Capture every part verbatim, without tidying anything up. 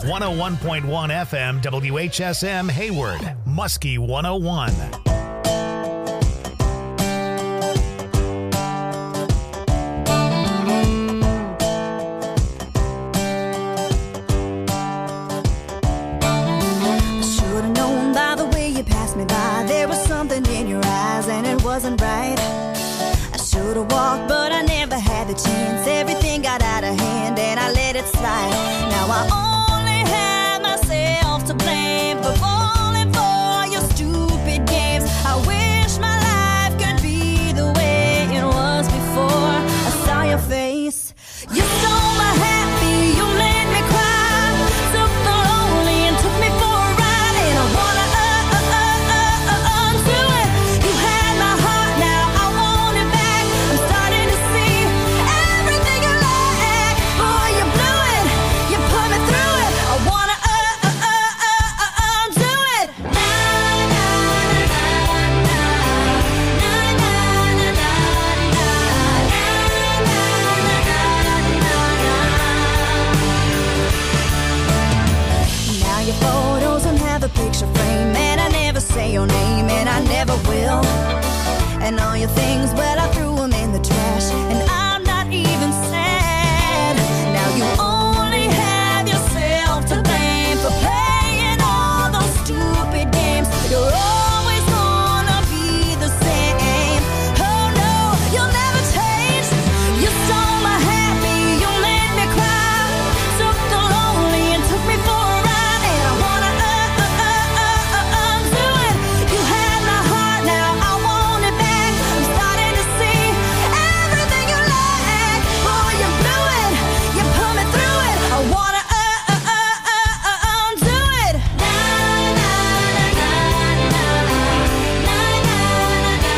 one oh one point one F M, W H S M, Hayward, Muskie one oh one. Wasn't right. I should have walked, but I never had the chance. Everything got out of hand and I let it slide. Now I only have myself to blame for falling for your stupid games. I wish my life could be the way it was before I saw your face. You stole my happy, you made me cry. Took the lonely and took me for a ride. And I wanna uh, uh, uh, uh, uh, undo it. You had my heart, now I want it back. I'm starting to see everything you like. Boy, you blew it, you put me through it. I wanna uh, uh, uh, uh, uh, undo it. Na, na, na, na, na, na, na, na, now your photos don't have a picture frame, and I never say your name, and I never will. And all your things, well, I threw them in the trash, and I'm not even sad. Now you only have yourself to blame for playing all those stupid games. You're always gonna be the same. Oh no, you'll never change. You stole my happy, you made me cry. Took the lonely and took me for a ride. And I wanna uh, uh, uh, uh, uh, undo it. You had my heart, now I want it back. I'm starting to see everything you like. Boy, you blew it, you put me through it. I wanna uh, uh, uh, uh, uh, undo it. Na, na, na, na, na, na, na, na, na,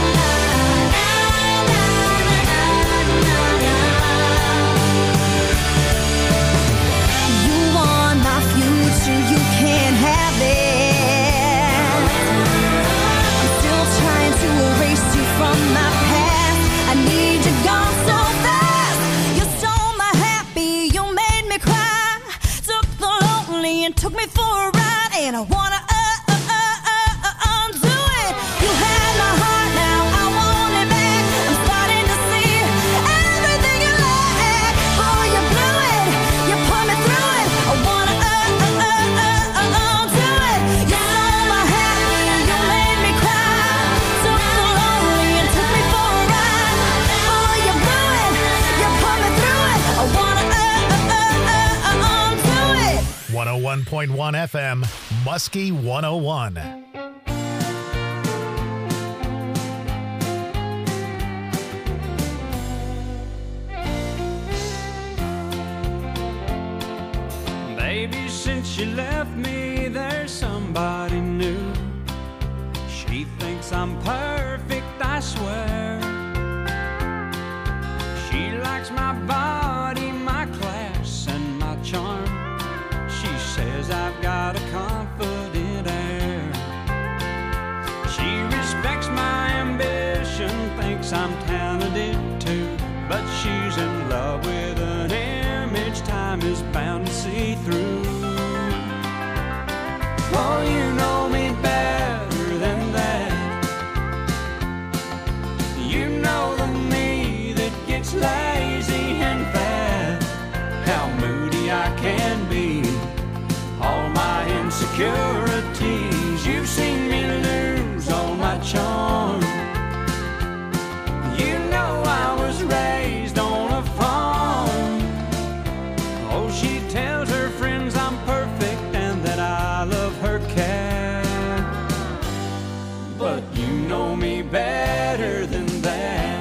you want my future, you can't have it. I'm still trying to erase you from my past. I need you gone so fast. You stole my happy, you made me cry. Took the lonely and took me for a ride. And I wanna uh, uh, uh, uh, uh, undo it. You had my heart, now I want it back. I'm starting to see everything you like. Boy, you blew it, you put me through it. I wanna uh, uh, uh, uh, uh, undo it. You stole my happy, you made me cry. Took the lonely and took me for a ride. Boy, you blew it, you put me through it. I wanna uh, uh, uh, uh, uh, undo it. one oh one point one F M, Muskie one oh one. Baby, since you left me, there's somebody new. She thinks I'm perfect, I swear. She likes my body, my class, and my charm. She says I've got a confident air. She respects my ambition, thinks I'm talented too. But she's in love with an image time is bound to see through. Oh, you know me better than that. You know the me that gets lazy and fat. How moody I can be, all my insecurities. You've seen me lose all my charm. You know I was raised on a farm. Oh, she tells her friends I'm perfect and that I love her cat. But you know me better than that.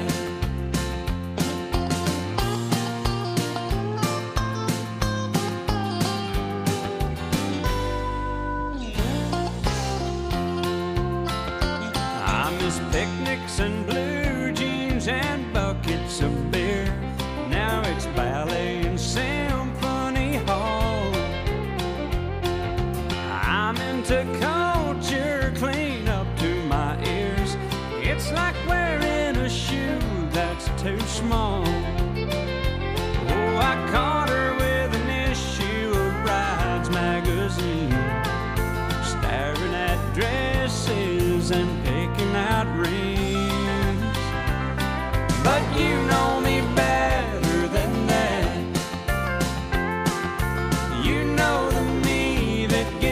I miss picnics and blue jeans and buckets of beer. Now it's ballet and symphony hall. I'm into culture clean up to my ears. It's like wearing a shoe that's too small. Oh, I caught her with an issue of pride.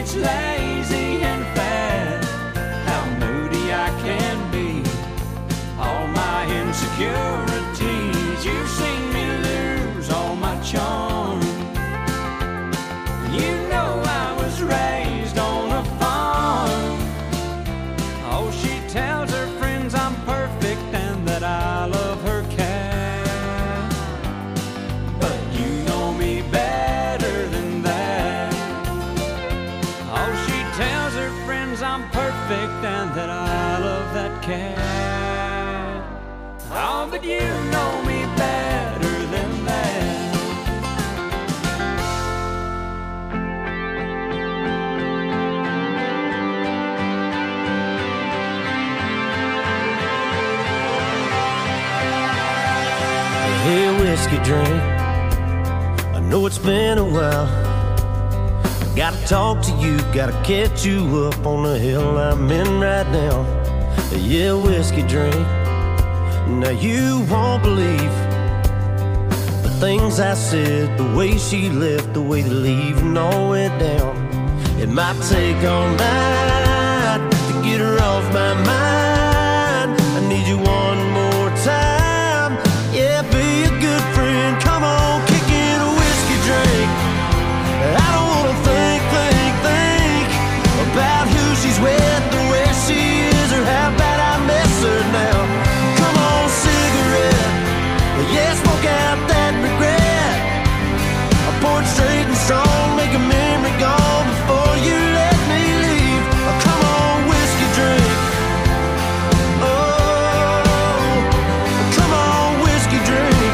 it's lazy and fat, how moody I can be. All my insecurities, you've seen me lose all my charm. You know I was raised on a farm. Oh, she tells her friends I'm perfect and that I love her cat. But you know me better than that. Oh, she tells her friends I'm perfect and that I love that cat. Oh, but you know me better than that. Hey, whiskey drink, I know it's been a while. Gotta talk to you, gotta catch you up on the hill I'm in right now. Yeah, whiskey drink, now you won't believe the things I said, the way she left, the way they leaving all went down. It might take all night to get her off my mind. I need you one more time. Yeah, be a good friend. Come on, kick in a whiskey drink. I don't wanna think, think, think about who she's with, or where she is, or how bad I miss her now. Come on, cigarette. Yeah, smoke out that regret. I pour it straight and strong, make a memory gone before you let me leave. Oh, come on, whiskey drink. Oh, come on, whiskey drink.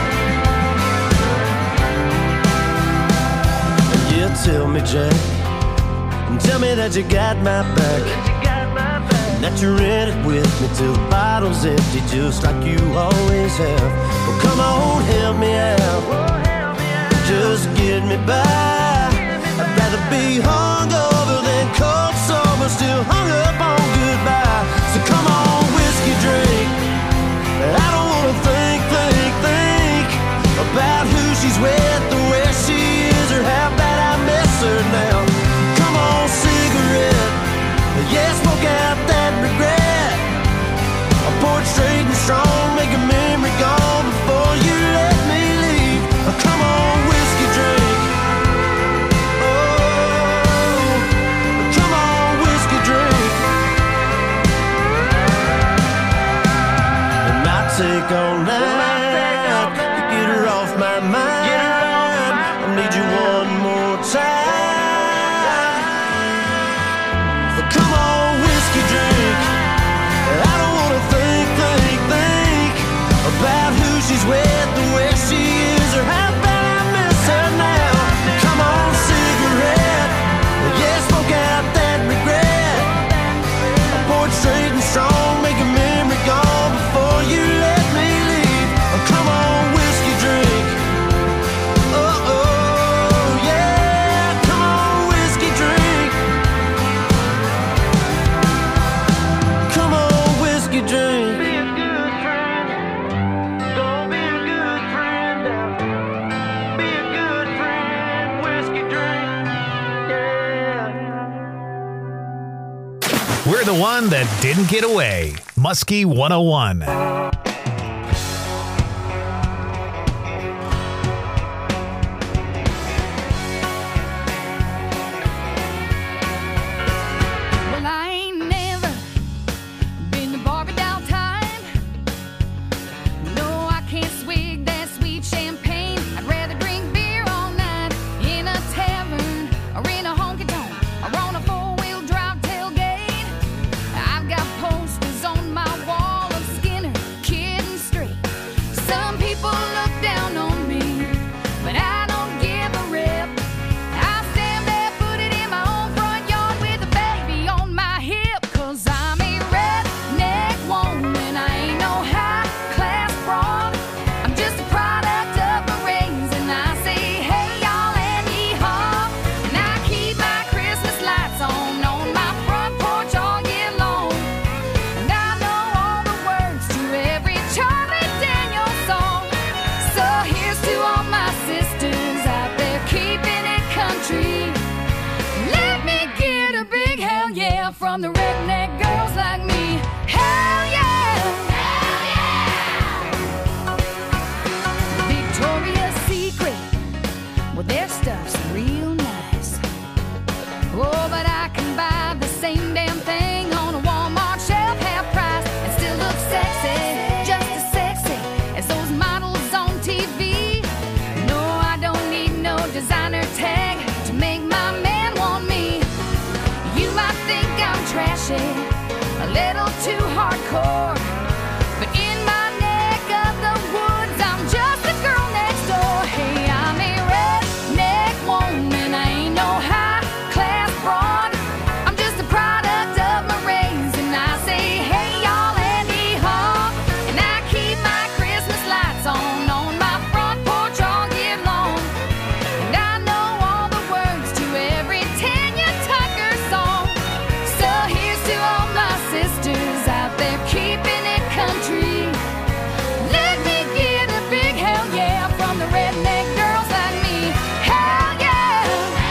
Yeah, tell me, Jack, tell me that you got my back, that you're in it with me till the bottle's empty, just like you always have. Well, come on, help me out, just get me by. I'd rather be hungover than cold sober, still hung up on goodbye. So come on, whiskey drink. I don't wanna think, think, think about who she's with, or where she is, or how bad I miss her now. Come on, cigarette. Yeah, smoke out that regret. I pour it straight and strong, make a memory gone before you let me leave. Oh, come on, whiskey drink. Oh, come on, whiskey drink. It might take all night to get her off my mind. I need you one more time. Come on, whiskey drink. I don't wanna think, think, think about who she's with, or where she is, or how bad I miss her now. Come on, cigarette. Yeah, smoke out that regret. I pour it straight and strong, make a memory gone before you let me leave. Oh, come on, whiskey drink. Oh, oh, yeah. Come on, whiskey drink. Come on, whiskey drink. Be a good friend. Gonna be a good friend now. Be a good friend. Whiskey drink. Yeah. We're the one that didn't get away. Muskie one oh one. Well, I ain't never been to Barbie doll time. No, I can't swig that sweet champagne. I'd rather drink beer all night in a tavern or in a honky tonk or on a four-wheel drive tailgate. I've got posters on my wall of Skinner from the redneck girls like me. Hell yeah! Hell yeah! Victoria's Secret, well, their stuff's real nice. Oh, but I can buy the same damn thing on a Walmart shelf, half price, and still look sexy, just as sexy as those models on T V. No, I don't need no designer tag to make my man want me. You might think I'm trashy, a little too hardcore, but in my neck of the woods, I'm just a girl next door. Hey, I'm a redneck woman, I ain't no high-class broad. I'm just a product of my race, and I say, hey, y'all, and hee-haw. And I keep my Christmas lights on on my front porch all year long. And I know all the words to every Tanya Tucker song. So here's to all my sisters out there keeping it country. Let me get a big hell yeah from the redneck girls like me. Hell yeah!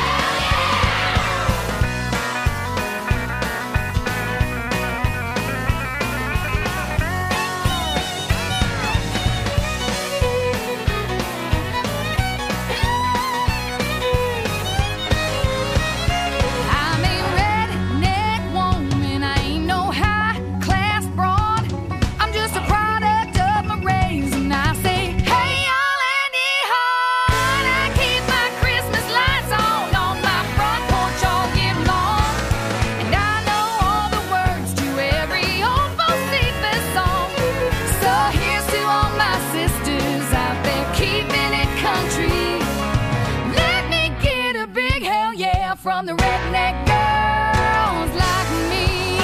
I'm a redneck woman, I ain't no high-class broad. I'm just a product of my race, and I say, hey, y'all, and hee-haw. And I keep my Christmas lights on on my front porch all year long. And I know all the words to every old Bo Cephas song. So here's to all my sisters out there keeping it country. Let me get a big hell yeah from the redneck girls like me.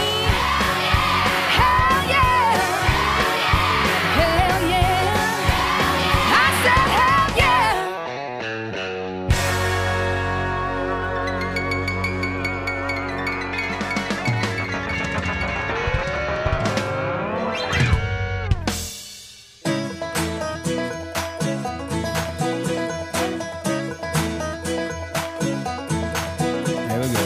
Hell yeah! Hell yeah! I said hell yeah! There we go.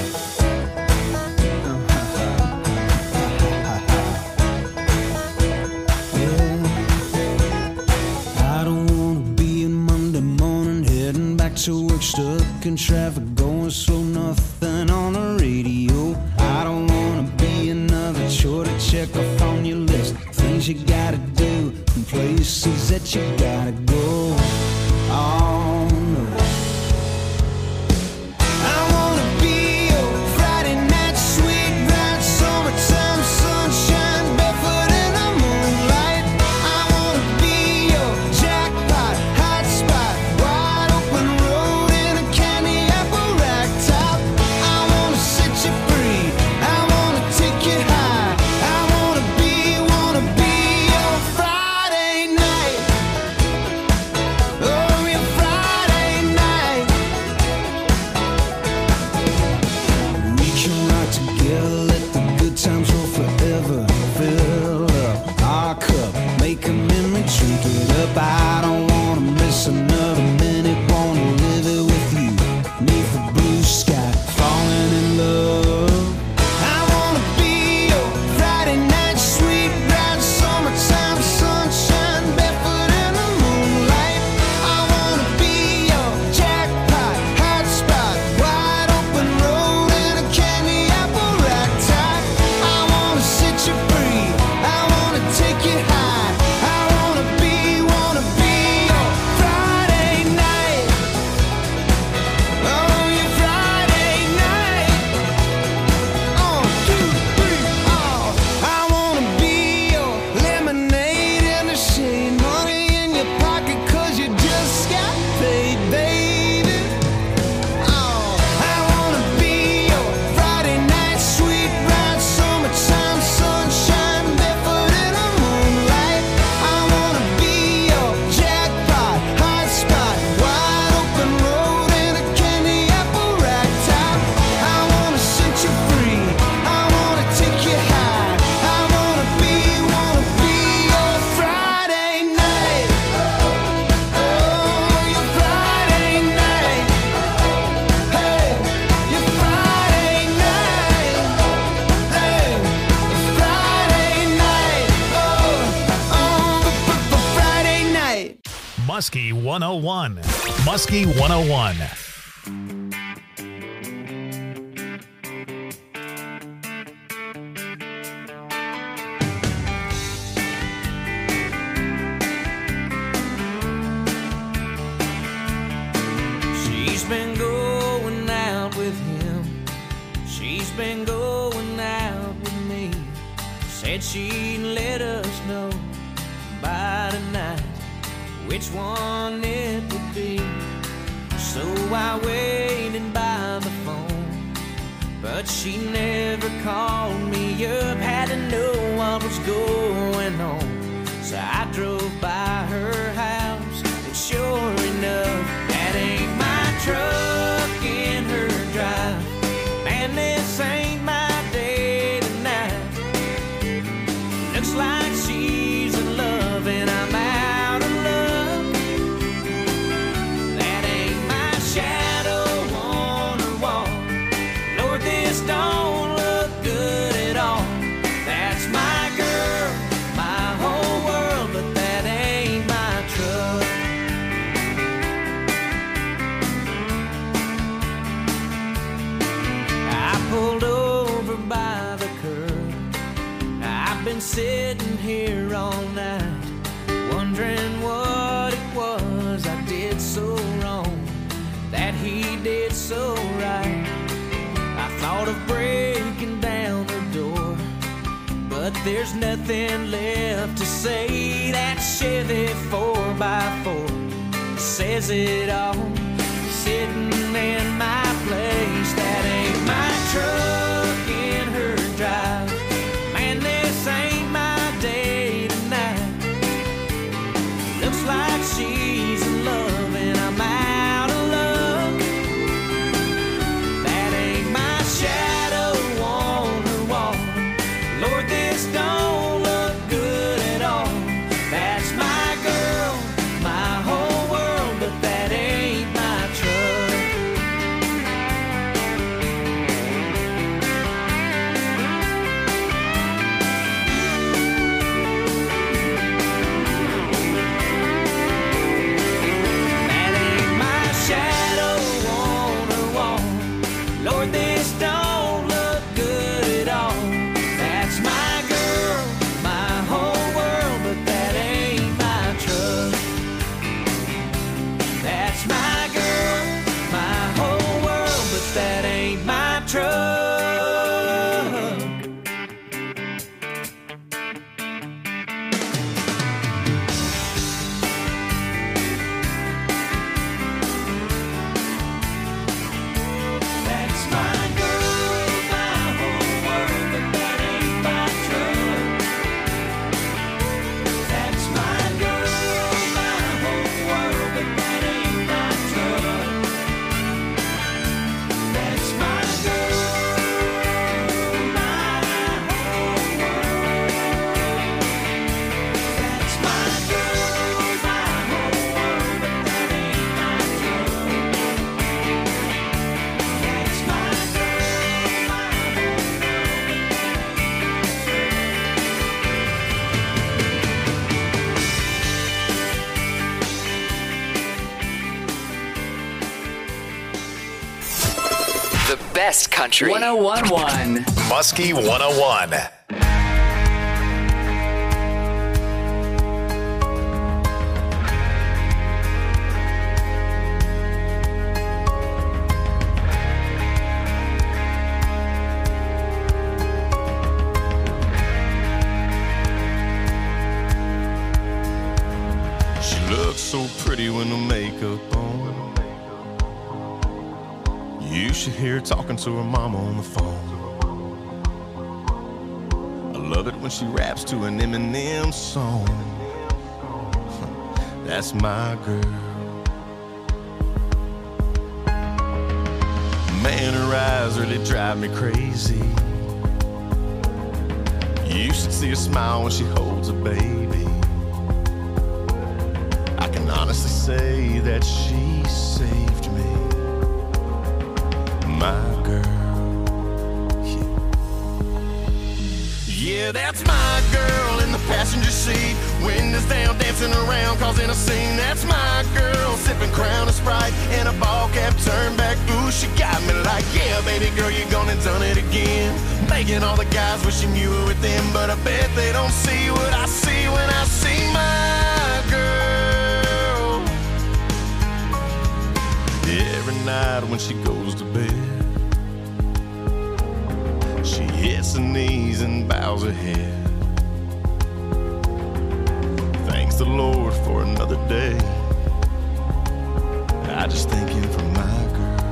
I don't wanna be in Monday morning, heading back to work, stuck in traffic, going slow, nothing on the radio. I don't wanna be another chore to check off on your list, things you gotta do and places that you gotta go. Oh no. I wanna be your Friday night sweet ride, summertime sunshine, barefoot in the moonlight. I wanna be your jackpot, hot spot, wide open road in a candy apple rack top. I wanna set you free, I wanna take you high. I wanna be, wanna be your Friday night. Oh, your Muskie one oh one. Muskie one oh one. She's been going out with him. She's been going out with me. Said she'd let us know by tonight which one it would be. So I waited by the phone, but she never called me up. Had to know what was going on, so I drove by her house, and sure enough, that ain't my truck in her drive. Man, this ain't my day tonight. Looks like she's in love and I'm out of luck. That ain't my shadow on her wall. Lord, this don't look good at all. That's my girl, my whole world, but that ain't my truck. I pulled over by the curb. I've been sitting here all night, wondering what it was I did so wrong, that he did so right. I thought of breaking down the door, but there's nothing left to say. That Chevy four by four says it all, sitting in my place. That ain't my truck in her drive. Man, this ain't my day tonight. Looks like she's in love and I'm out of luck. That ain't my shadow on her wall. Lord, this don't look good at all. That's my girl, my whole world, but that ain't my truck. That ain't my shadow on her wall. Lord, this don't look good at all. That's my girl, my whole world, but that ain't my truck. That's my girl, my whole world, but that ain't my truck. That's my girl, my whole world, but that ain't my truck. That's my girl, my whole world, but that ain't my truck. That's my girl, my whole world. That's my girl, my whole world, but that ain't my truck. That's my girl, my The best country. one oh one point one. Muskie one oh one. She looks so pretty with no makeup on. You should hear her talking to her mama on the phone. I love it when she raps to an Eminem song. That's my girl. Man, her eyes really drive me crazy. You should see her smile when she holds a baby. I can honestly say that she saved me. My girl, yeah. Yeah, that's my girl in the passenger seat. Windows down, dancing around, causing a scene. That's my girl, sipping Crown and Sprite and a ball cap turned back. Ooh, she got me like, yeah, baby girl, you gone and done it again. Making all the guys wishing you were with them, but I bet they don't see what I see when I see my girl. Every night when she goes to bed, she hits her knees and bows her head. Thanks the Lord for another day. I just thank him for my girl.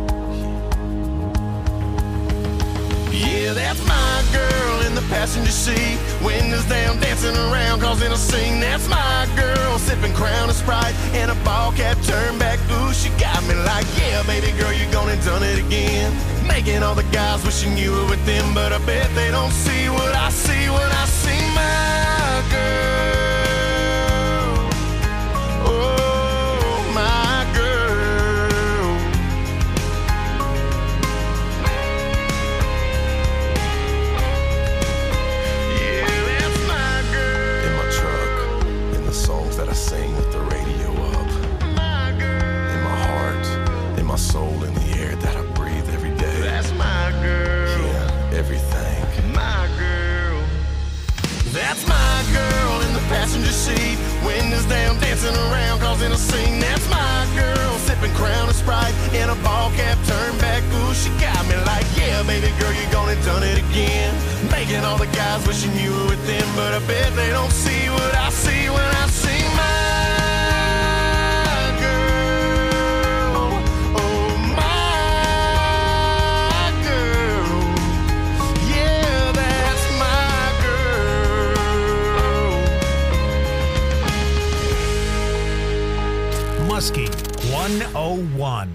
Yeah, that's my girl in the passenger seat. Windows down, dancing around, causing a scene. That's my girl, sipping Crown and Sprite and a ball cap turned back. Ooh, she got me like, yeah, baby girl, you gone and done it again. Making all the guys wishing you were with them, but I bet they don't see what I see when I see my girl. Oh, my girl. Yeah, that's my girl. In my truck, in the songs that I sing with the radio up. My girl. In my heart, in my soul, in the air that I breathe every day. That's my girl. Yeah, everything. My girl. That's my girl in the passenger seat. Windows down, dancing around, causing a scene. That's my girl, sipping Crown and Sprite in a ball cap turned back. Ooh, she got me like, yeah, baby girl, you gone and done it again. Making all the guys wishing you were with them, but I bet they don't see what I see when I see my girl. Oh, my girl. Yeah, that's my girl. Muskie one oh one.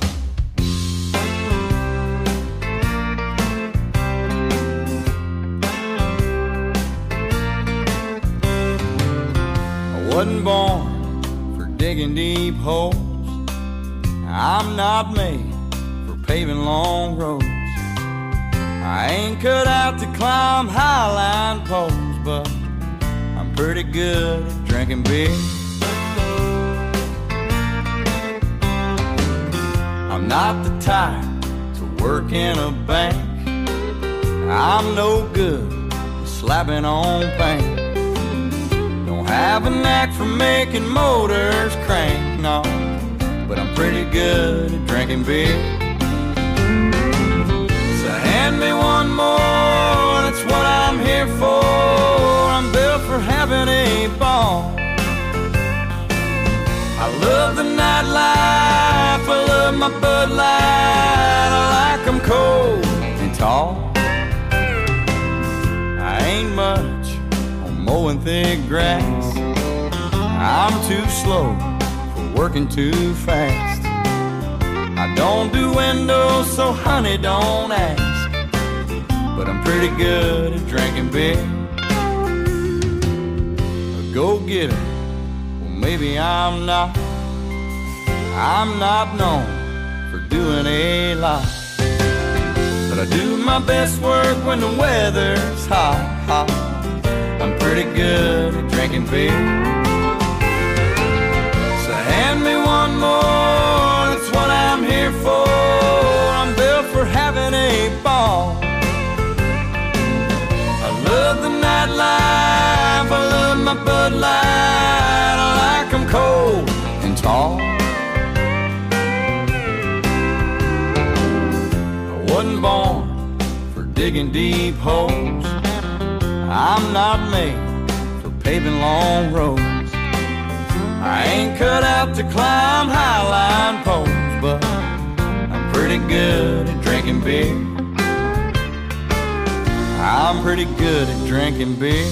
I wasn't born for digging deep holes. I'm not made for paving long roads. I ain't cut out to climb highline poles, but I'm pretty good at drinking beer. I'm not the type to work in a bank. I'm no good at slapping on paint. Don't have a knack for making motors crank, no, but I'm pretty good at drinking beer. So hand me one more, that's what I'm here for. I'm built for having a ball. I love the nightlife, I love my Bud Light. I like 'em cold and tall. I ain't much on mowing thick grass. I'm too slow for working too fast. I don't do windows, so honey, don't ask. But I'm pretty good at drinking beer. A go-getter, well, maybe I'm not. I'm not known for doing a lot, but I do my best work when the weather's hot, hot. I'm pretty good at drinking beer. So hand me one more, that's what I'm here for. I'm built for having a ball. I love the nightlife, I love my Bud Light. I like 'em cold and tall. Wasn't born for digging deep holes. I'm not made for paving long roads. I ain't cut out to climb highline poles, but I'm pretty good at drinking beer. I'm pretty good at drinking beer.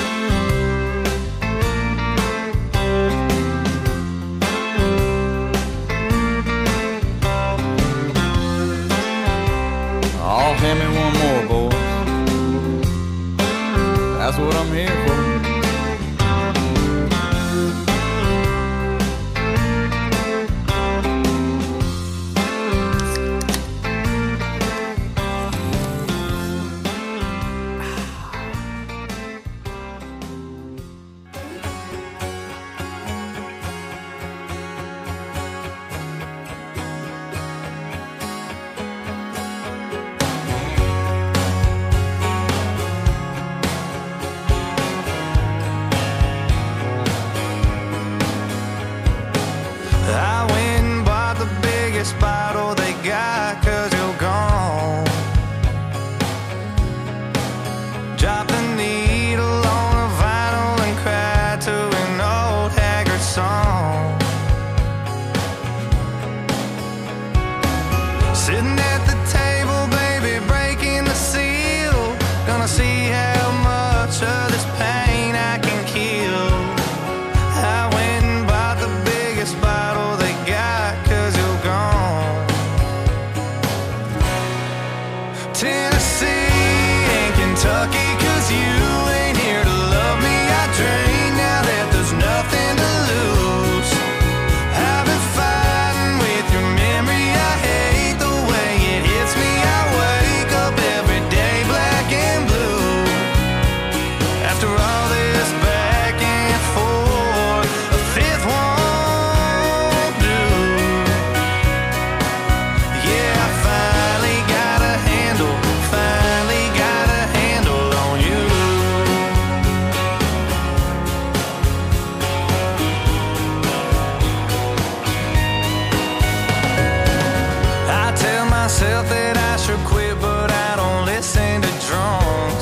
Oh, hand me one more, boys. That's what I'm here for. biggest bottle they got, cause you're gone. Drop the needle on a vinyl and cry to an old haggard song. Sitting at the table, baby, breaking the seal. Gonna see how much of this pain I can kill. I went and bought the biggest bottle they got, cause you're gone. Tennessee and Kentucky, cause you ain't here to love me. I drink now that there's nothing to lose. I've been fighting with your memory. I hate the way it hits me. I wake up every day black and blue. After all this back and forth, a fifth won't do. Yeah, I finally got a handle, finally got a handle on you. I tell myself that I should quit, but I don't listen to drunks.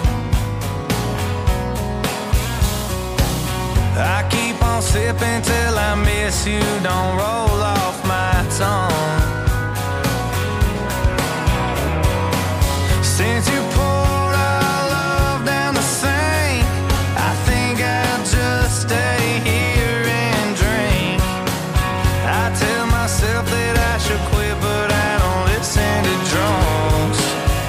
I keep on sipping till I miss you, don't roll off my tongue. Since you poured our love down the sink, I think I'll just stay here and drink. I tell myself that I should quit, but I don't listen to drunks.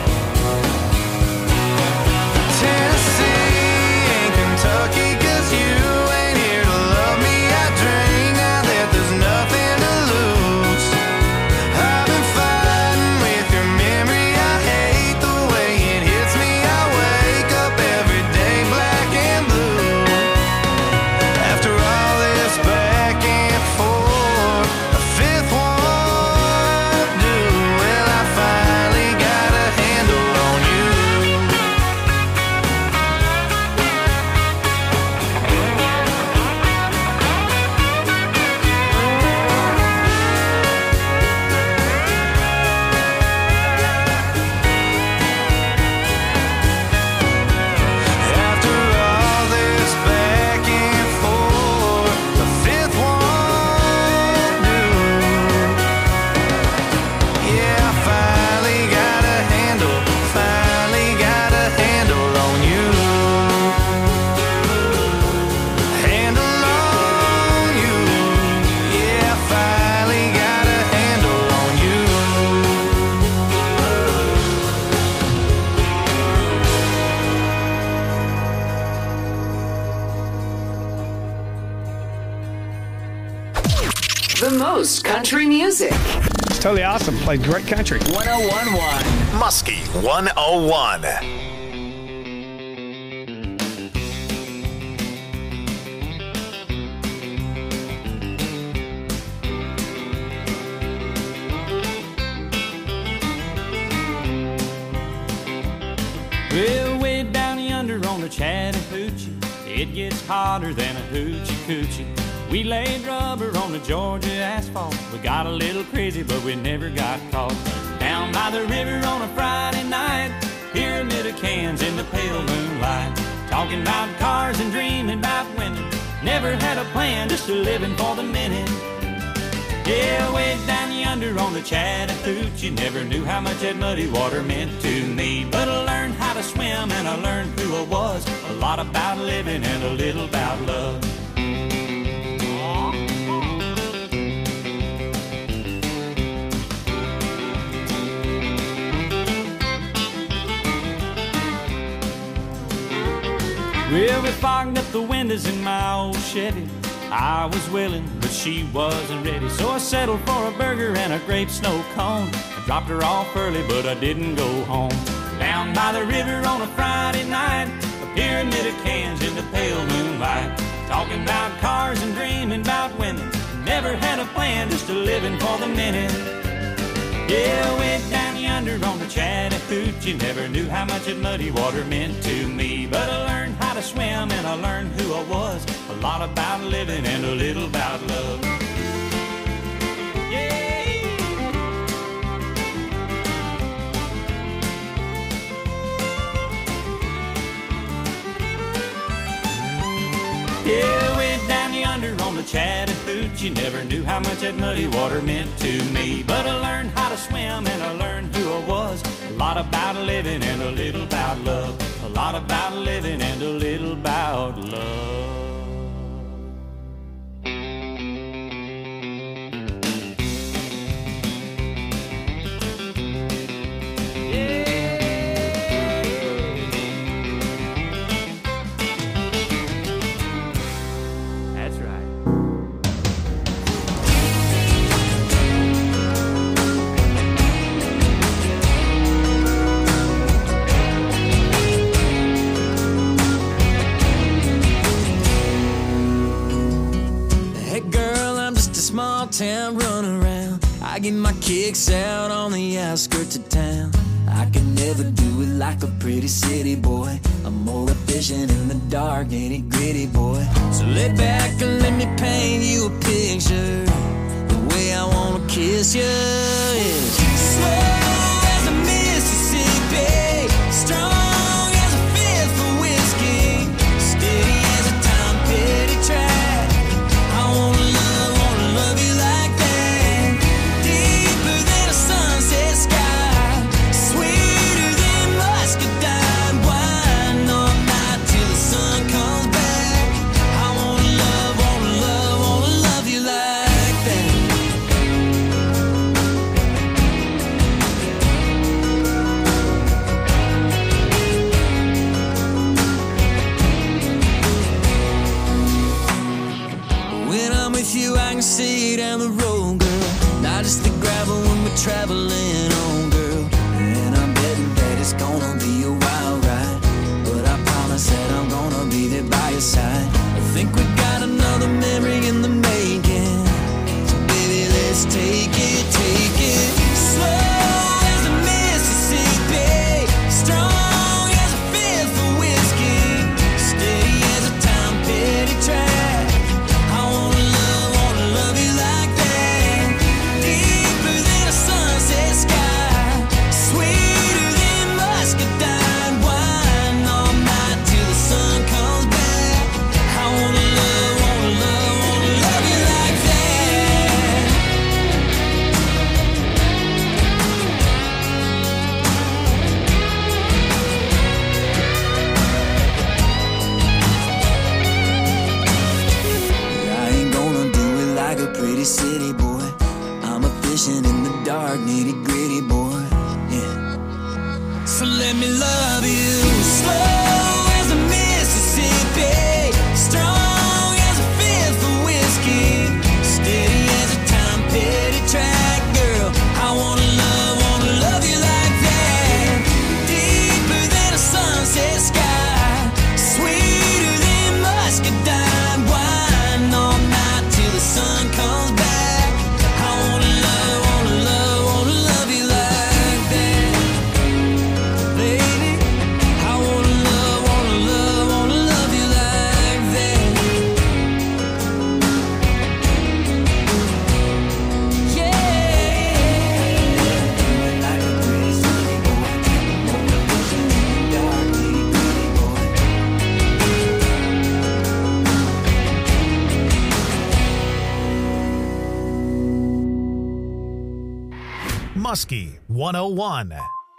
Tennessee and Kentucky, cause you ain't here to love me. I drink now that there's nothing to lose. I've been fighting with your memory. I hate the way it hits me. I wake up every day black and blue. After all this back and forth, a fifth won't do. Well, I finally got a handle on you. After all this back and forth, a fifth won't do. Yeah, I finally got a handle, finally got a handle on you. Handle on you. Yeah, I finally got a handle on you. The most country music. It's totally awesome. Played great country. one oh one point one. Muskie one oh one. Well, way down yonder on the Chattahoochee, it gets hotter than a hoochie coochie. We laid rubber on the Georgia asphalt. We got a little crazy, but we never got caught. Down by the river on a Friday night, pyramid of cans in the pale moonlight. Talking about cars and dreaming about women. Never had a plan, just a living for the minute. Yeah, way down yonder on the Chattahoochee, never knew how much that muddy water meant to me. But I learned how to swim and I learned who I was. A lot about living and a little about love. Well, we fogged up the windows in my old Chevy. I was willing, but she wasn't ready. So I settled for a burger and a grape snow cone. I dropped her off early, but I didn't go home. Down by the river on a Friday night, a pyramid of cans in the pale moonlight. Talking about cars and dreaming about women. Never had a plan, just a living for the minute. Yeah, way down yonder on the Chattahoochee, never knew how much that muddy water meant to me. But I learned how to swim and I learned who I was. A lot about living and a little about love. Yeah. chatted hoochie, never knew how much that muddy water meant to me. But I learned how to swim and I learned who I was. A lot about living and a little about love. A lot about living and a little about love. Town run around, I get my kicks out on the outskirts of town. I can never do it like a pretty city boy. I'm more efficient in the dark, nitty gritty boy. So lay back and let me paint you a picture. The way I wanna kiss you is slow as a Mississippi, strong as a fifth of whiskey, steady as a Tom Petty track. I wanna love, wanna love you like that, deeper than a sunset sky, sweeter than muscadine wine, all night till the sun comes back. I wanna love, wanna love, wanna love you like that. When I'm with you, I can see down the road, girl. Not just the gravel when we're traveling on, girl. And I'm betting that it's gonna be a wild ride, but I promise that I'm gonna be there by your side. I think we got another memory in the making, so baby, let's take it, take it slow as a Mississippi, strong as a fifth of whiskey, steady as a Tom Petty track. I wanna love, wanna love you like that, deeper than a sunset sky, sweeter than muscadine wine, all night till the sun comes back. I wanna love, wanna love, wanna love you like that. I ain't gonna do it like a pretty city boy. I'm a fishing in the dark, nitty gritty boy. Yeah. So let me love you slow as a Mississippi, strong as a fifth of whiskey, steady as a Tom Petty track, girl. I wanna love, wanna love you like that, deeper than a sunset sky, sweeter than muscadine wine, all night till the sun comes back. I wanna love, wanna love, wanna love you like that, baby. I wanna love, wanna love, wanna love you like that. Yeah. Like a pretty city boy, more efficient in the dark, nitty gritty boy. Muskie one oh one.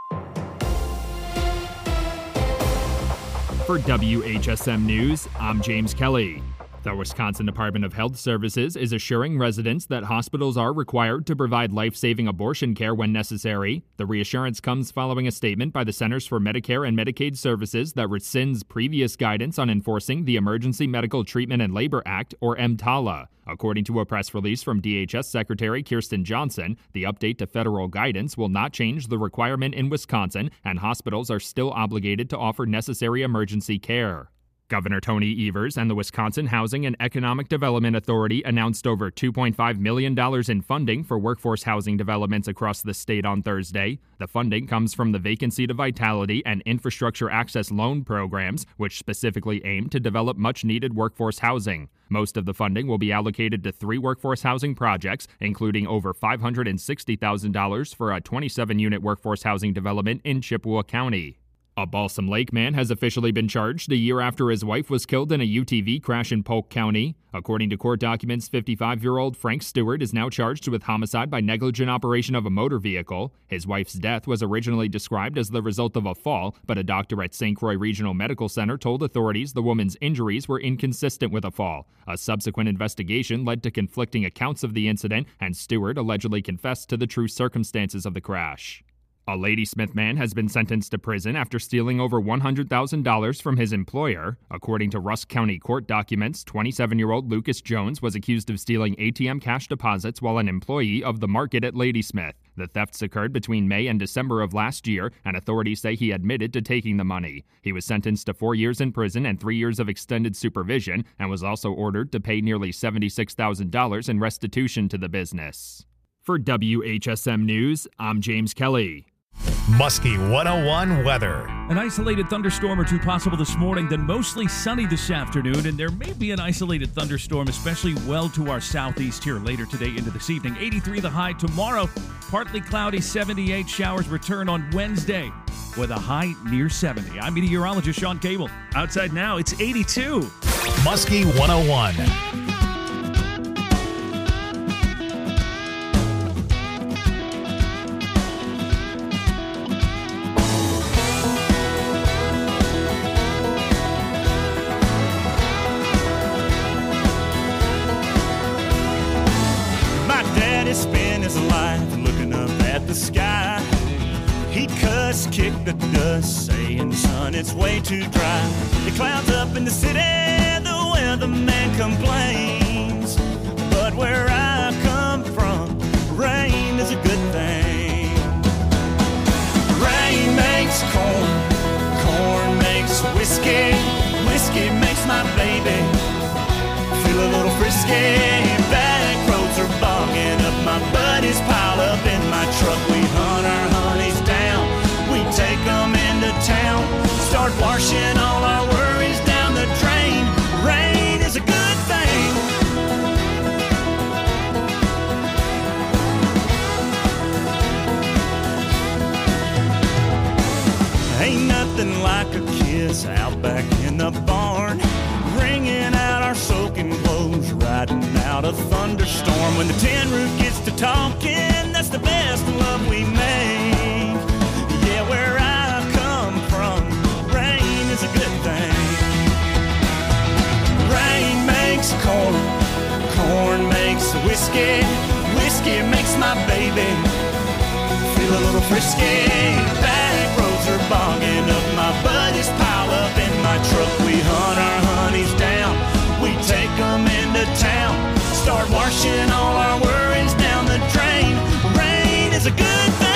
For W H S M News, I'm James Kelly. The Wisconsin Department of Health Services is assuring residents that hospitals are required to provide life-saving abortion care when necessary. The reassurance comes following a statement by the Centers for Medicare and Medicaid Services that rescinds previous guidance on enforcing the Emergency Medical Treatment and Labor Act, or EMTALA. According to a press release from D H S Secretary Kirsten Johnson, the update to federal guidance will not change the requirement in Wisconsin, and hospitals are still obligated to offer necessary emergency care. Governor Tony Evers and the Wisconsin Housing and Economic Development Authority announced over two point five million dollars in funding for workforce housing developments across the state on Thursday. The funding comes from the Vacancy to Vitality and Infrastructure Access Loan programs, which specifically aim to develop much-needed workforce housing. Most of the funding will be allocated to three workforce housing projects, including over five hundred sixty thousand dollars for a twenty-seven unit workforce housing development in Chippewa County. A Balsam Lake man has officially been charged a year after his wife was killed in a U T V crash in Polk County. According to court documents, fifty-five-year-old Frank Stewart is now charged with homicide by negligent operation of a motor vehicle. His wife's death was originally described as the result of a fall, but a doctor at Saint Croix Regional Medical Center told authorities the woman's injuries were inconsistent with a fall. A subsequent investigation led to conflicting accounts of the incident, and Stewart allegedly confessed to the true circumstances of the crash. A Ladysmith man has been sentenced to prison after stealing over one hundred thousand dollars from his employer. According to Rusk County court documents, twenty-seven-year-old Lucas Jones was accused of stealing A T M cash deposits while an employee of the market at Ladysmith. The thefts occurred between May and December of last year, and authorities say he admitted to taking the money. He was sentenced to four years in prison and three years of extended supervision, and was also ordered to pay nearly seventy-six thousand dollars in restitution to the business. For W H S M News, I'm James Kelly. Muskie one oh one weather. An isolated thunderstorm or two possible this morning, then mostly sunny this afternoon, and there may be an isolated thunderstorm, especially well to our southeast here later today into this evening. eighty-three the high tomorrow, partly cloudy, seventy-eight. Showers return on Wednesday with a high near seventy. I'm meteorologist Sean Cable. Outside now, it's eighty-two. Muskie one oh one. Spent his life looking up at the sky. He cussed, kicked the dust, saying, son, it's way too dry. It clouds up in the city, the weatherman complains. But where I come from, rain is a good thing. Rain makes corn, corn makes whiskey, whiskey makes my baby feel a little frisky. Back roads are bogging up, my buddies pile up in my truck. We hunt our honeys down, we take them into town, start washing all our worries down the drain. Rain is a good thing. Ain't nothing like a kiss out back in the barn, wringing out our soaking clothes, riding out a thunderstorm. When the tin roof gets to talking, that's the best love we make. Yeah, where I come from, rain is a good thing. Rain makes corn, corn makes whiskey, whiskey makes my baby feel a little frisky. Back roads are bogging up, my buddies pile up in my truck. We hunt our honeys down, we take them into town, start washing all our worries down the drain. Rain is a good thing.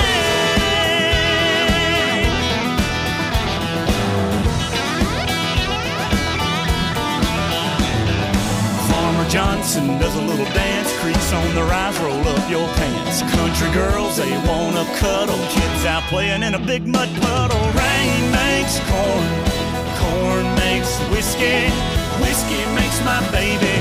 Farmer Johnson does a little dance, creaks on the rise, roll up your pants. Country girls, they wanna cuddle, kids out playing in a big mud puddle. Rain makes corn, corn makes whiskey, whiskey makes my baby.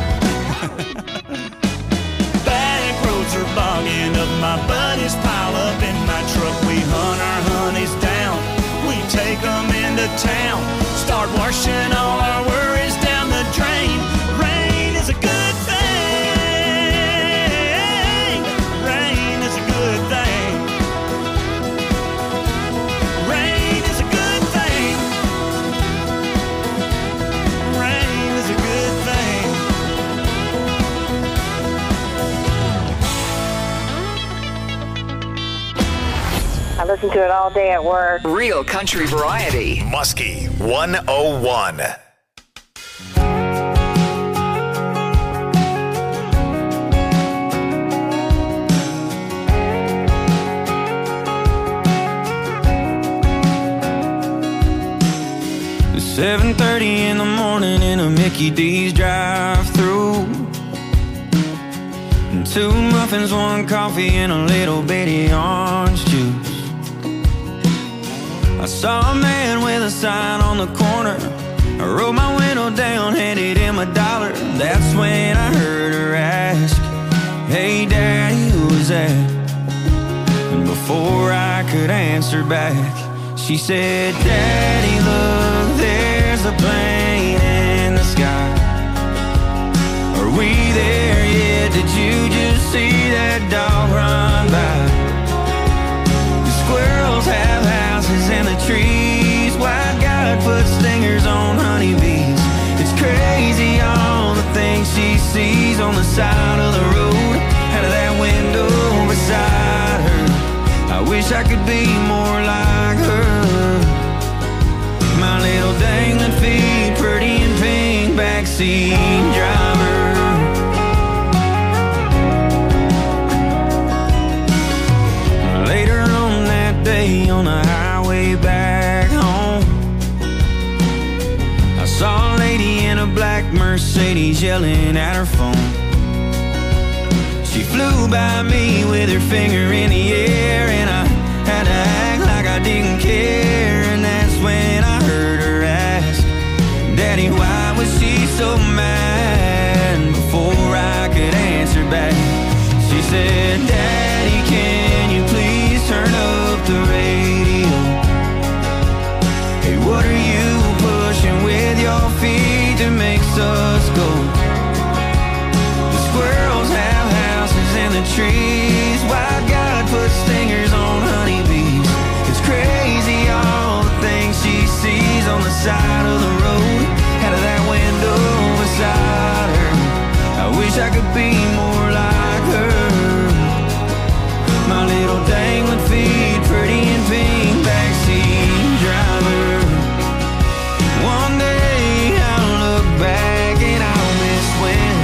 Back roads are bogging up, my buddies pile up in my truck. We hunt our honeys down, we take them into town, start washing all our worries down the drain. Rain is a good thing. Rain is a good thing. Rain is a good thing. Rain is a good thing. I listen to it all day at work. Real country variety. Muskie one oh one. seven thirty in the morning in a Mickey D's drive-thru. Two muffins, one coffee, and a little bitty orange juice. I saw a man with a sign on the corner. I rolled my window down, handed him a dollar. That's when I heard her ask, "Hey Daddy, who was that?" And before I could answer back, She said, Daddy, look, there's a plane in the sky. Are we there yet? Did you just see that dog run by? The squirrels have houses in the trees. Why God put stingers on honeybees? It's crazy all the things she sees on the side of the road, out of that window beside her. I wish I could be more like her. My little dangling feet, pretty and pink, backseat driver. Later on that day on the highway back home, I saw a lady in a black Mercedes yelling at her phone. She flew by me with her finger in the air, and I had to act like I didn't care. And that's when I heard her ask, Daddy, why was she so mad? Before I could answer back, she said, Daddy, can you please turn up the radio? Hey, what are you pushing with your feet that makes us go? The squirrels have houses in the trees. Why God put stingers on honeybees? It's crazy all the things she sees on the side of the road, out of that window beside her. I wish I could be more like her. My little dangling feet, pretty and pink, backseat driver. One day I'll look back and I'll miss when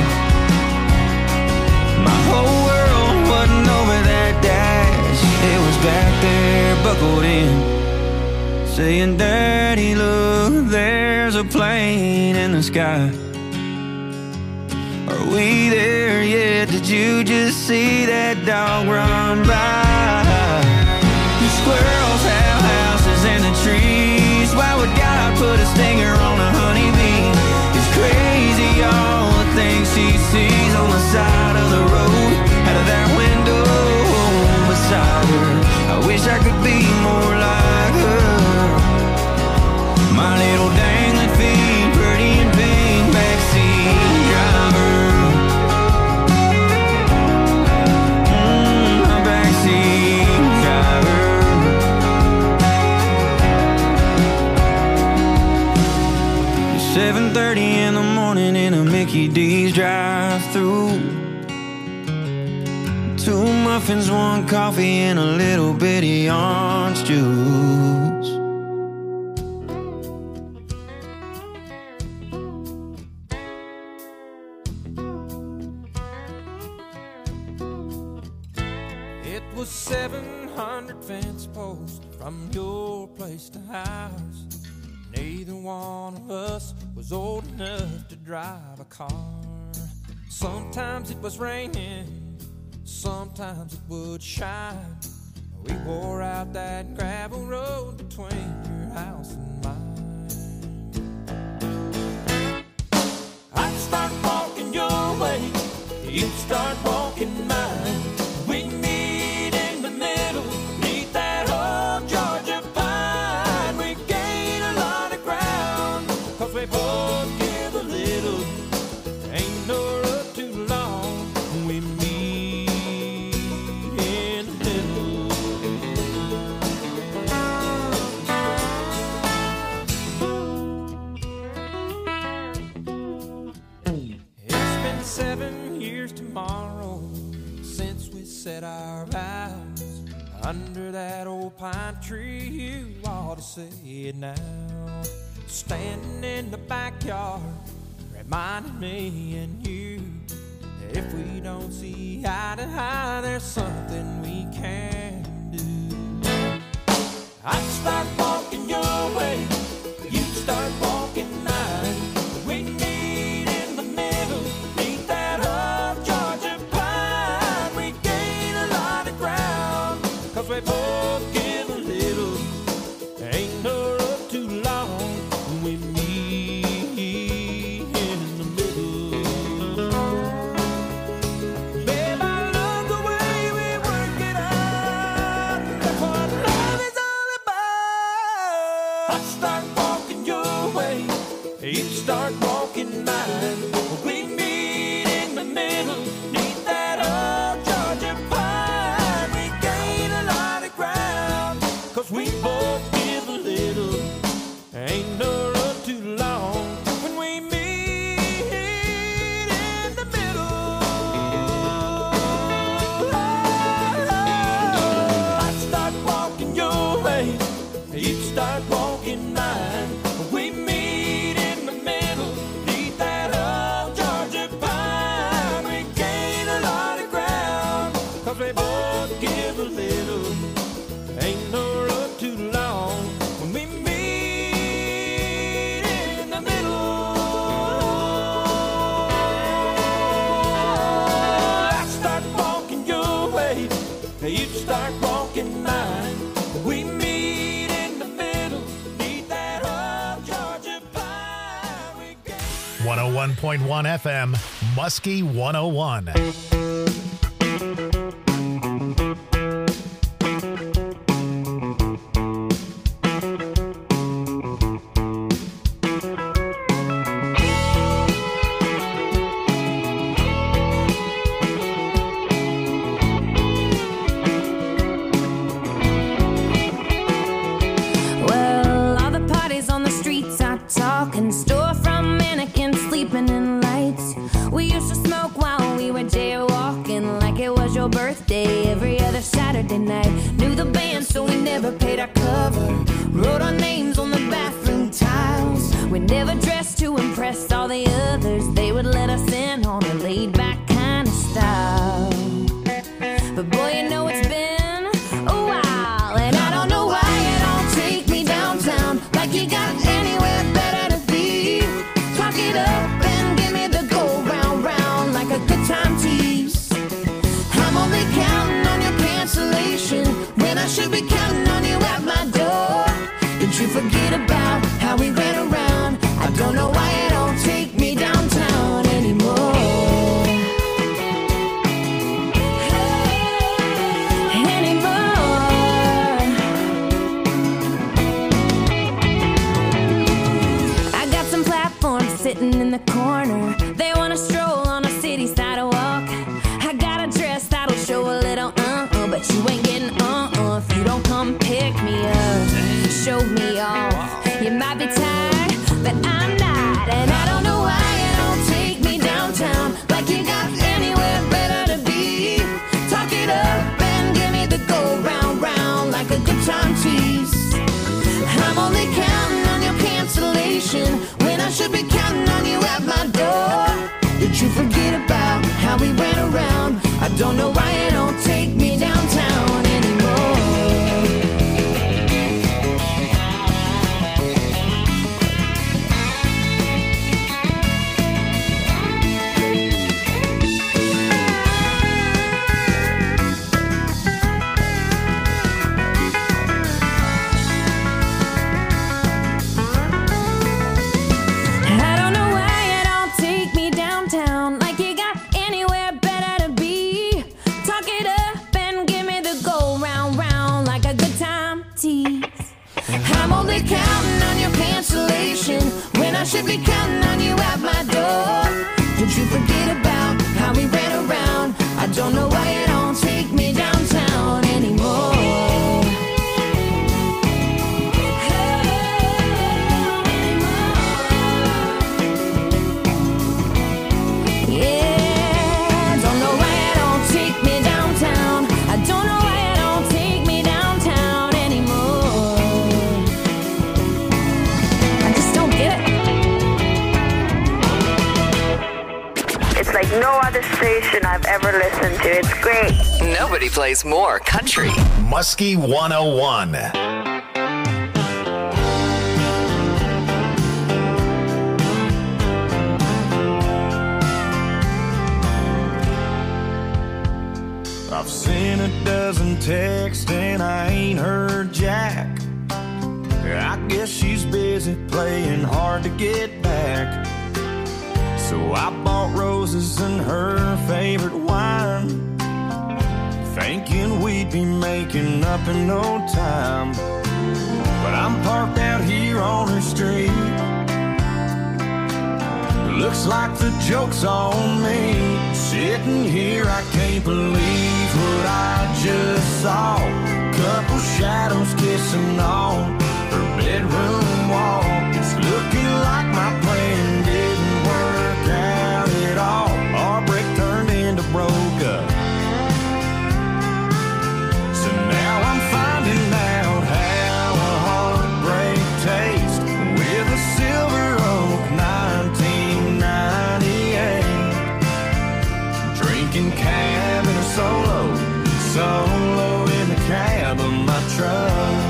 my whole world wasn't over that dash. It was back there buckled in, saying, Daddy, look, there's a plane in the sky. Are we there yet? Did you just see that dog run by? The squirrels have houses in the trees. Why would God put a stinger on a honeybee? It's crazy all the things she sees on the side of the road, out of that window beside her. I wish I could be more like her. My little dangling feet, pretty and pink, backseat driver. Mm, a backseat driver. It's seven thirty in the morning in a Mickey D's drive-thru. Two muffins, one coffee, and a little bitty orange juice. It was seven hundred fence posts from your place to ours. Neither one of us was old enough to drive a car. Sometimes it was raining, sometimes it would shine. We wore out that gravel road between your house and mine. I'd start walking your way, you'd start walking mine. We meet in the middle, meet that old Georgia pine. We gain a lot of ground, cause we both give a little. Ain't no road too long, we meet in the middle. It's been seven years tomorrow since we said our vows under that old pine tree. You ought to say it now. Standing in the backyard, reminding me and you that if we don't see eye to eye, there's something we can do. I'd start walking your way, you'd start walking mine. We meet in the middle, meet that old Georgia pine. We gain a lot of ground, cause we both give a little. Ain't no road too long, we meet in the middle. Babe, I love the way we work it out. That's what love is all about. 'cause we both give a little. Ain't no road too long when we meet in the middle. I start walking your way, you start walking mine. We meet in the middle, need that old Georgia pine. We gain a lot of ground, 'cause we both give a little. Ain't no road too long when we meet in the middle. I start walking your way, you start walking mine. We meet in the middle, need that old Georgia pine. We gain- one oh one point one F M, Muskie one oh one. Well, all the parties on the streets are talking, storefront mannequins sleeping in lights. We used to smoke while we were jaywalking, like it was your birthday every other Saturday night. Knew the band, so we never paid our cover. Wrote our names on the bathroom tiles. We never dressed to impress all the others. They would let us in on a laid-back kind of style. But boy, you know it's been a while, and I don't know why you don't take me downtown, like you got anywhere better to be. Talk it up and give me the go round round, like a good time tease. I'm only counting on your cancellation when I should be counting on you at my door. Did you forget about how we ran around? I don't know why you don't take me downtown anymore. Sitting in the corner, they want to stroll on a city sidewalk. I got a dress that'll show a little uh-uh, but you ain't getting uh-uh if you don't come pick me up, show me off. You might be tired, but I'm not, and I don't know why you don't take me downtown, like you got anywhere better to be. Talk it up and give me the go round round, like a good time tease. I'm only counting on your cancellation when I should be counting on you at my door. Did you forget about how we ran around? I don't know why you don't take me downtown anymore. I'm only counting on your cancellation when I should be counting on you at my door. Did you forget about how we ran around? I don't know why you don't take me downtown anymore. Yeah, don't know why you don't take me downtown. I don't know why you don't take me downtown anymore. I just don't get it. It's like no other station I've ever listened to. It's great. Nobody plays more country. Muskie one oh one. I've seen a dozen texts and I ain't heard Jack. I guess she's busy playing hard to get back. So I bought roses and her favorite wine, thinking we'd be making up in no time. But I'm parked out here on her street. Looks like the joke's on me. Sitting here, I can't believe what I just saw. Couple shadows kissing kissing on her bedroom wall. It's looking like my plan didn't work out at all. Our break turned into broke up. So now I'm finding out how a heartbreak tastes with a Silver Oak nineteen ninety-eight. Drinking cab in a solo, solo in the cab of my truck.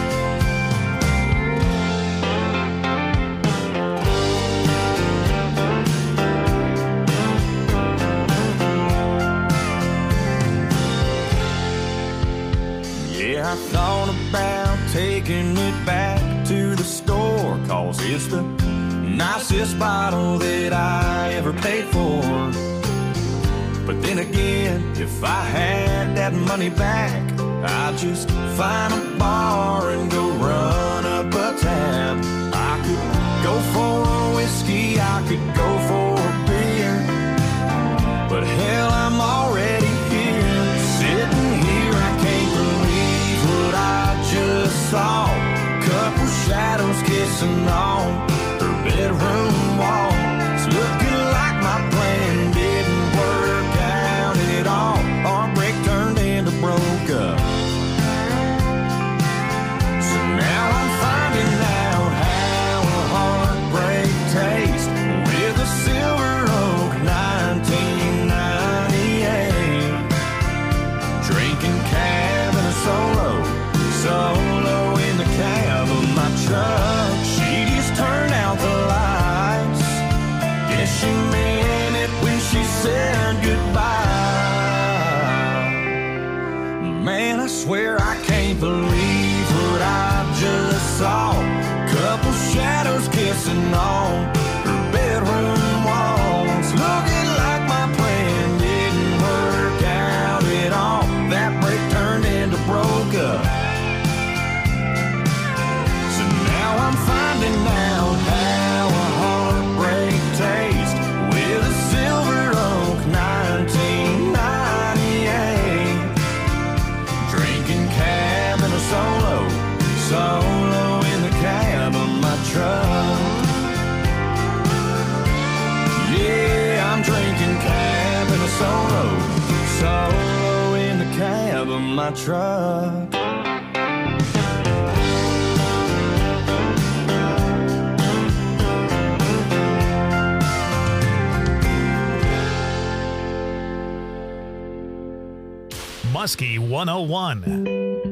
Yeah, I thought about taking it back to the store, cause it's the nicest bottle that I ever paid for. But then again, if I had that money back, I'd just find a bar and go run up a tab. I could go for a whiskey, I could go for a beer, but hell, I'm already here, sitting here. I can't believe what I just saw. Couple shadows kissing on her bedroom wall. It's looking like my plan didn't work out at all. Our break turned into broke up. So now I'm finding out how a heartbreak tastes with a Silver Oak nineteen ninety-eight. Drinking cab in a solo, solo in the cab of my truck. She just turned out the lights. Guess she meant it when she said goodbye. Man, I swear I can't believe what I just saw. Couple shadows kissing on her bedroom walls. Looking like my plan didn't work out at all. That break turned into broke up. So now I'm finding out how a heartbreak tastes with a Silver Oak nineteen ninety-eight. Drinking cab in a solo, solo in the cab of my truck. Yeah, I'm drinking cab in a solo, solo in the cab of my truck. Muskie one oh one.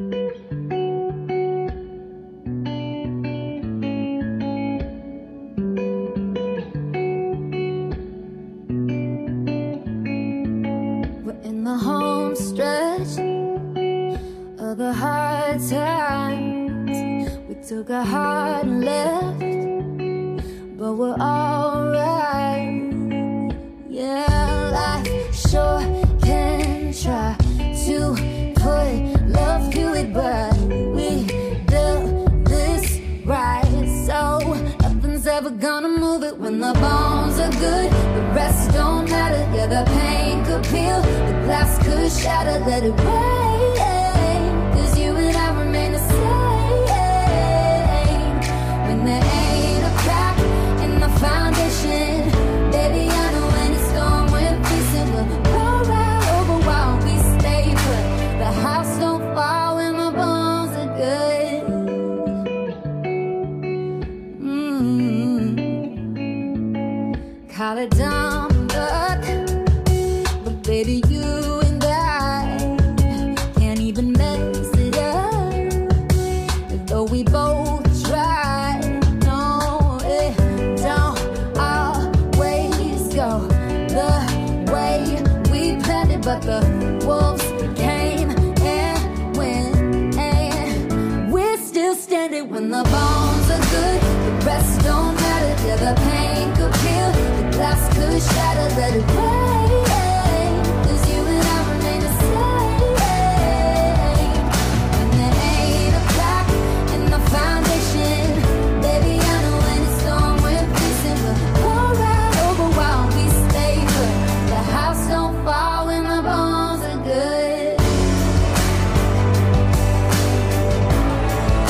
In the home stretch of the hard times, we took a hard left, but we're alright. Yeah, life sure can try to put love to it, but we built this right, so nothing's ever gonna move it. When the bones are good, the rest don't matter. Yeah, the pain could peel, the glass could shatter. Let it rain, cause you and I remain the same. When there ain't a crack in the foundation, baby, I know when it's gone, we're facing. We'll go right over while we stay put. The house don't fall when the bones are good. Mm-hmm. Call it dumb luck, but baby, you and I can't even mess it up, though we both try. No, it don't always go the way we planned it, but the wolves came and went, and we're still standing. When the bones are good, the rest don't matter. Yeah, the pain could peel, the glass could shatter. Let it rain, cause you and I remain the same. When there ain't a crack in the foundation, baby, I know when it's gone, we're facing. We'll go right over while we stay put. The house don't fall when the bones are good.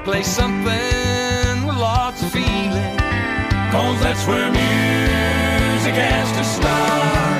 Play something with lots of feeling, 'cause that's where music has to start.